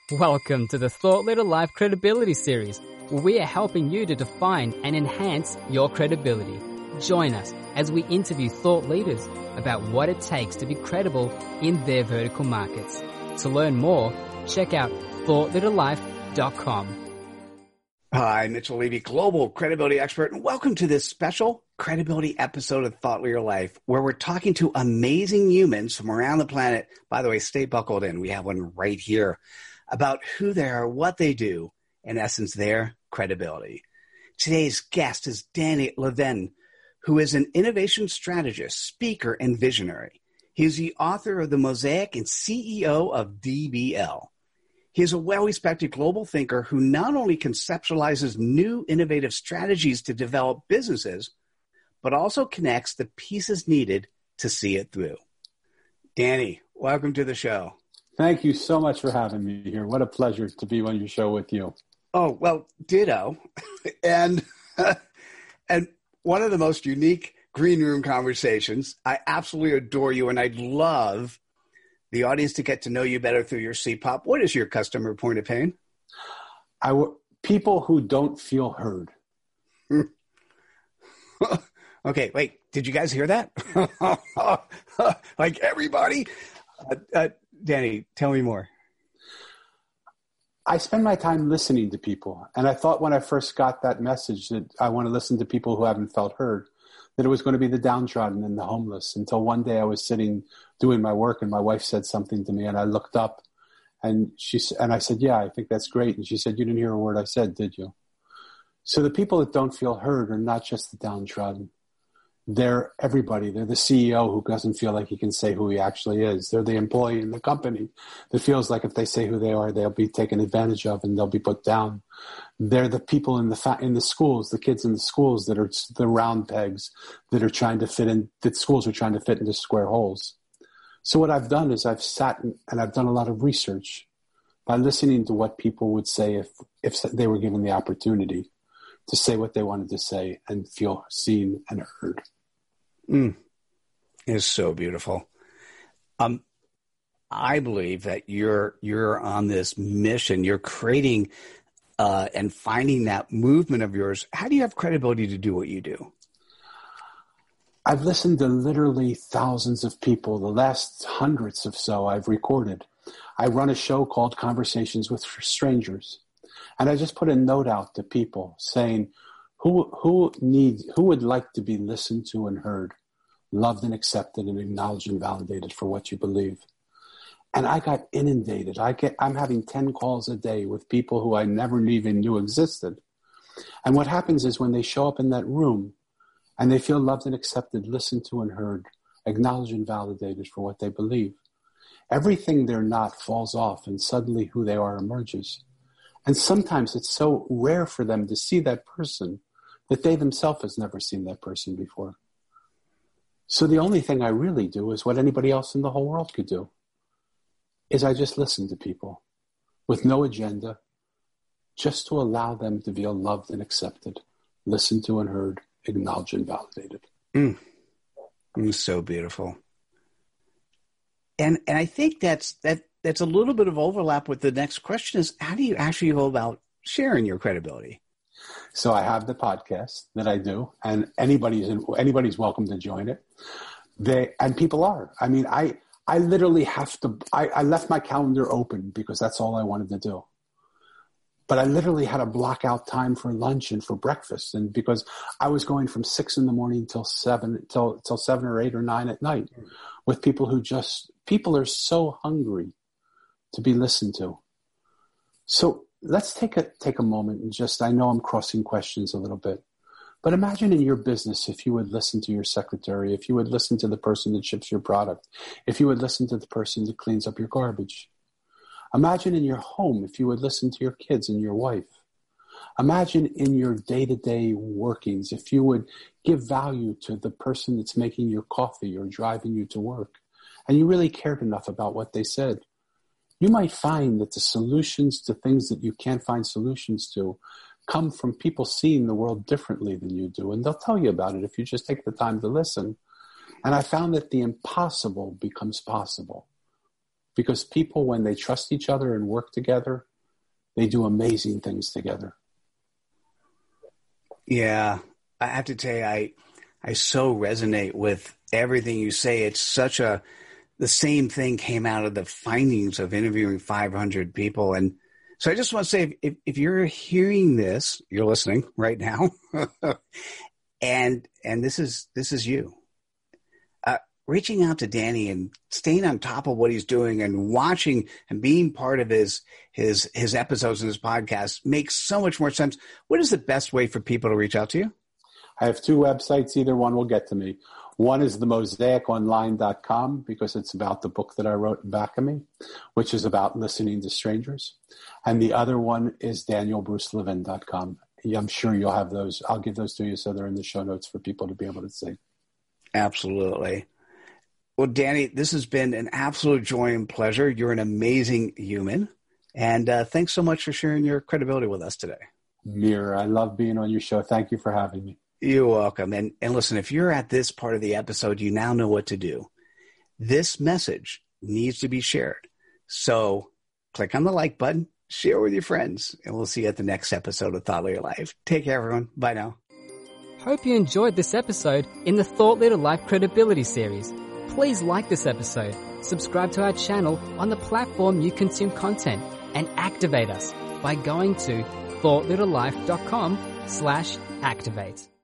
Welcome to the Thought Leader Life Credibility Series, where we are helping you to define and enhance your credibility. Join us as we interview thought leaders about what it takes to be credible in their vertical markets. To learn more, check out thoughtleaderlife.com. Hi, Mitchell Levy, global credibility expert, and welcome to this special credibility episode of Thought Leader Life, where we're talking to amazing humans from around the planet. By the way, stay buckled in. We have one right here about who they are, what they do, in essence, their credibility. Today's guest is Danny Levin, who is an innovation strategist, speaker, and visionary. He is the author of The Mosaic and CEO of DBL. He is a well-respected global thinker who not only conceptualizes new innovative strategies to develop businesses, but also connects the pieces needed to see it through. Danny, welcome to the show. Thank you so much for having me here. What a pleasure to be on your show with you. Oh, well, ditto. and one of the most unique green room conversations. I absolutely adore you, and I'd love the audience to get to know you better through your CPOP. What is your customer point of pain? People who don't feel heard. Okay, wait, did you guys hear that? Like everybody? Danny, tell me more. I spend my time listening to people. And I thought when I first got that message that I want to listen to people who haven't felt heard, that it was going to be the downtrodden and the homeless, until one day I was sitting doing my work and my wife said something to me and I looked up and I said, yeah, I think that's great. And she said, you didn't hear a word I said, did you? So the people that don't feel heard are not just the downtrodden. They're everybody. They're the CEO who doesn't feel like he can say who he actually is. They're the employee in the company that feels like if they say who they are, they'll be taken advantage of and they'll be put down. They're the people in the schools, the kids in the schools that are the round pegs that are trying to fit in, that schools are trying to fit into square holes. So what I've done is I've sat and I've done a lot of research by listening to what people would say if they were given the opportunity to say what they wanted to say and feel seen and heard. It's so beautiful. I believe that you're on this mission. You're creating and finding that movement of yours. How do you have credibility to do what you do? I've listened to literally thousands of people. The last hundreds of so I've recorded. I run a show called Conversations with Strangers. And I just put a note out to people saying, who would like to be listened to and heard, loved and accepted and acknowledged and validated for what you believe? And I got inundated. I'm having 10 calls a day with people who I never even knew existed. And what happens is when they show up in that room and they feel loved and accepted, listened to and heard, acknowledged and validated for what they believe, everything they're not falls off and suddenly who they are emerges. And sometimes it's so rare for them to see that person that they themselves has never seen that person before. So the only thing I really do is what anybody else in the whole world could do, is I just listen to people with no agenda, just to allow them to feel loved and accepted, listened to and heard, acknowledged and validated. So beautiful. And I think that's a little bit of overlap with the next question is, how do you actually go about sharing your credibility? So I have the podcast that I do, and anybody's welcome to join it. And people are. I mean, I literally have to, I left my calendar open because that's all I wanted to do. But I literally had to block out time for lunch and for breakfast. And because I was going from 6 a.m. till 7 or 8 or 9 at night with people who people are so hungry to be listened to. So let's take a moment and I know I'm crossing questions a little bit, but imagine in your business if you would listen to your secretary, if you would listen to the person that ships your product, if you would listen to the person that cleans up your garbage. Imagine in your home if you would listen to your kids and your wife. Imagine in your day-to-day workings if you would give value to the person that's making your coffee or driving you to work, and you really cared enough about what they said. You might find that the solutions to things that you can't find solutions to come from people seeing the world differently than you do. And they'll tell you about it if you just take the time to listen. And I found that the impossible becomes possible. because people, when they trust each other and work together, they do amazing things together. Yeah, I have to tell you, I so resonate with everything you say. It's such the same thing came out of the findings of interviewing 500 people. And so I just want to say, if you're hearing this, you're listening right now, and this is you. Reaching out to Danny and staying on top of what he's doing and watching and being part of his episodes in his podcast makes so much more sense. What is the best way for people to reach out to you? I have two websites. Either one will get to me. One is themosaiconline.com, because it's about the book that I wrote, Back of Me, which is about listening to strangers. And the other one is danielbrucelevin.com. I'm sure you'll have those. I'll give those to you so they're in the show notes for people to be able to see. Absolutely. Well, Danny, this has been an absolute joy and pleasure. You're an amazing human. And thanks so much for sharing your credibility with us today. Mir, I love being on your show. Thank you for having me. You're welcome. And listen, if you're at this part of the episode, you now know what to do. This message needs to be shared. So click on the like button, share with your friends, and we'll see you at the next episode of Thought Leader Life. Take care, everyone. Bye now. Hope you enjoyed this episode in the Thought Leader Life Credibility series. Please like this episode, subscribe to our channel on the platform you consume content, and activate us by going to thoughtleaderlife.com/activate.